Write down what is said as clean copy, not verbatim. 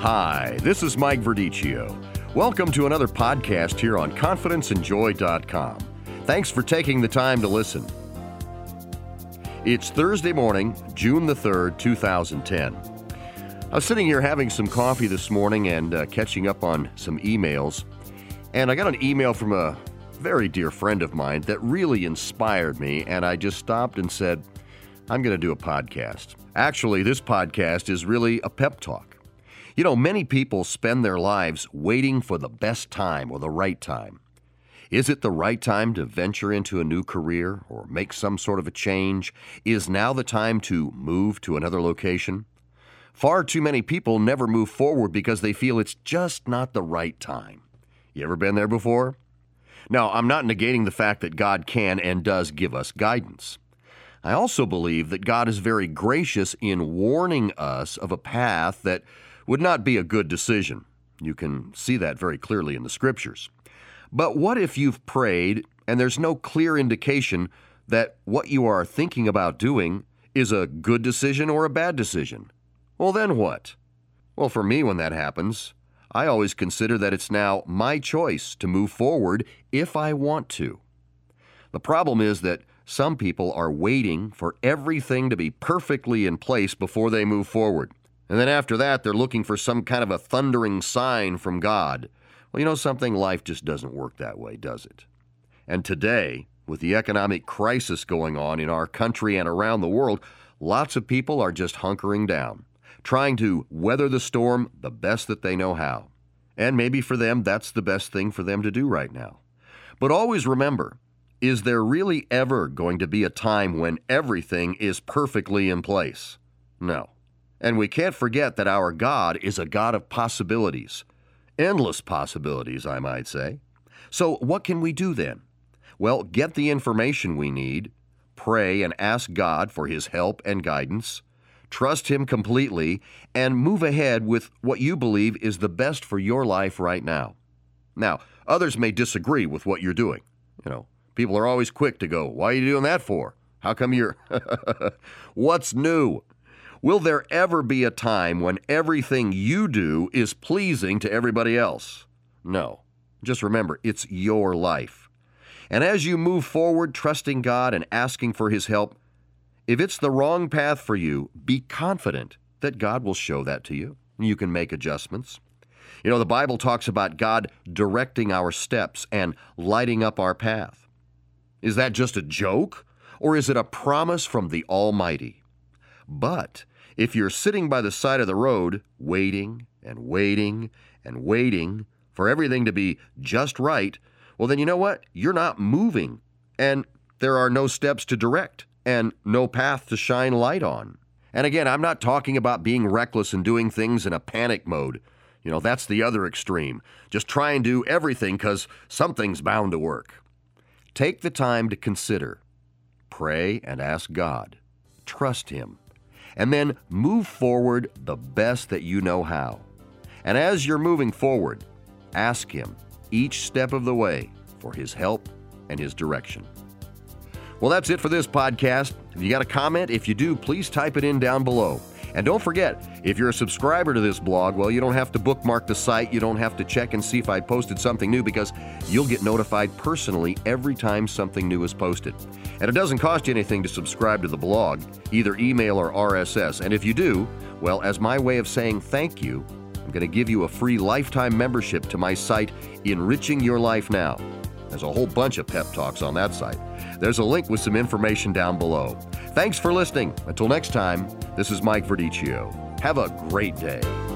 Hi, this is Mike Verdicchio. Welcome to another podcast here on ConfidenceAndJoy.com. Thanks for taking the time to listen. It's Thursday morning, June the 3rd, 2010. I was sitting here having some coffee this morning and catching up on some emails, and I got an email from a very dear friend of mine that really inspired me, and I just stopped and said, I'm going to do a podcast. Actually, this podcast is really a pep talk. You know, many people spend their lives waiting for the best time or the right time. Is it the right time to venture into a new career or make some sort of a change? Is now the time to move to another location? Far too many people never move forward because they feel it's just not the right time. You ever been there before? Now, I'm not negating the fact that God can and does give us guidance. I also believe that God is very gracious in warning us of a path that would not be a good decision. You can see that very clearly in the scriptures. But what if you've prayed and there's no clear indication that what you are thinking about doing is a good decision or a bad decision? Well, then what? Well, for me, when that happens, I always consider that it's now my choice to move forward if I want to. The problem is that some people are waiting for everything to be perfectly in place before they move forward. And then after that, they're looking for some kind of a thundering sign from God. Well, you know something? Life just doesn't work that way, does it? And today, with the economic crisis going on in our country and around the world, lots of people are just hunkering down, trying to weather the storm the best that they know how. And maybe for them, that's the best thing for them to do right now. But always remember, is there really ever going to be a time when everything is perfectly in place? No. And we can't forget that our God is a God of possibilities. Endless possibilities, I might say. So what can we do then? Well, get the information we need, pray and ask God for His help and guidance, trust Him completely, and move ahead with what you believe is the best for your life right now. Now, others may disagree with what you're doing. You know, people are always quick to go, why are you doing that for? How come you're... What's new? Will there ever be a time when everything you do is pleasing to everybody else? No. Just remember, it's your life. And as you move forward, trusting God and asking for His help, if it's the wrong path for you, be confident that God will show that to you. You can make adjustments. You know, the Bible talks about God directing our steps and lighting up our path. Is that just a joke, or is it a promise from the Almighty? But if you're sitting by the side of the road, waiting and waiting and waiting for everything to be just right, well, then you know what? You're not moving, and there are no steps to direct and no path to shine light on. And again, I'm not talking about being reckless and doing things in a panic mode. You know, that's the other extreme. Just try and do everything because something's bound to work. Take the time to consider, pray and ask God, trust Him, and then move forward the best that you know how. And as you're moving forward, ask Him each step of the way for His help and His direction. Well, that's it for this podcast. If you got a comment, if you do, please type it in down below. And don't forget, if you're a subscriber to this blog, well, you don't have to bookmark the site. You don't have to check and see if I posted something new because you'll get notified personally every time something new is posted. And it doesn't cost you anything to subscribe to the blog, either email or RSS. And if you do, well, as my way of saying thank you, I'm going to give you a free lifetime membership to my site, Enriching Your Life Now. There's a whole bunch of pep talks on that site. There's a link with some information down below. Thanks for listening. Until next time, this is Mike Verdicchio. Have a great day.